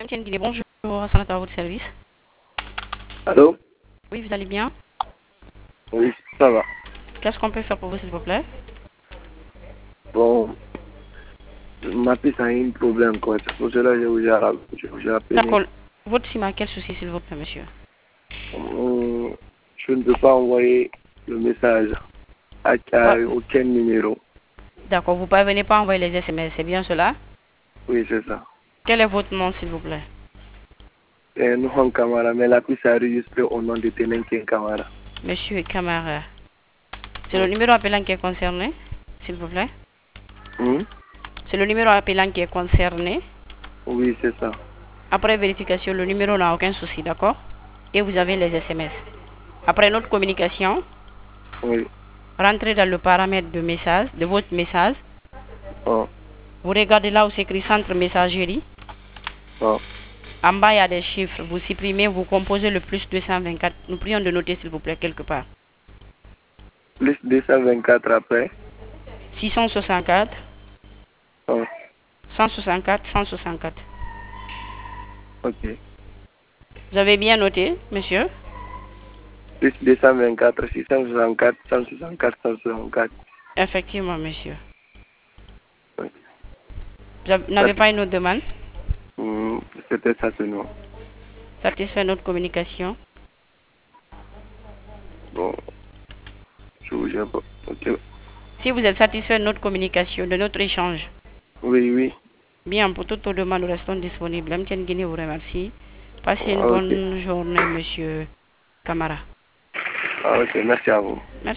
Madame Guinée, bonjour, Hassan à votre service. Allô? Oui, vous allez bien? Oui, ça va. Qu'est-ce qu'on peut faire pour vous, s'il vous plaît? Bon, ma piste a un problème, quoi. C'est pour cela que j'ai appelé. D'accord. Votre SIM a quel souci, s'il vous plaît, monsieur? Je ne peux pas envoyer le message à Ah, aucun numéro. d'accord, vous ne parvenez pas à envoyer les SMS, c'est bien cela? Oui, c'est ça. Quel est votre nom, s'il vous plaît? Et nous sommes Camara, mais la piste est enregistrée au nom de Tenenkin Camara. Monsieur Camara. C'est le Oui. numéro appelant qui est concerné, s'il vous plaît? Hmm? C'est le numéro appelant qui est concerné. Oui, c'est ça. Après vérification, le numéro n'a aucun souci, d'accord? Et vous avez les SMS. Après notre communication, Oui. rentrez dans le paramètre de message, de votre message. Oh, Vous regardez là où c'est écrit centre messagerie. oh. En bas, il y a des chiffres. Vous supprimez, vous composez le plus 224. Nous prions de noter, s'il vous plaît, quelque part. Plus 224 après. 664, Oh, 164, 164. ok. Vous avez bien noté, monsieur? Plus 224, 664, 164, 164. Effectivement, monsieur. Oui. Vous n'avez pas une autre demande? C'était ça seulement. Satisfait notre communication? Bon, je pas. Ok. Si vous êtes satisfait de notre communication, de notre échange, Oui, oui. bien, pour toutes vos demandes, nous restons disponibles. M'tien Guinée vous remercie. Passez une Ok. bonne journée, monsieur Camara. Ok, merci à vous. Merci.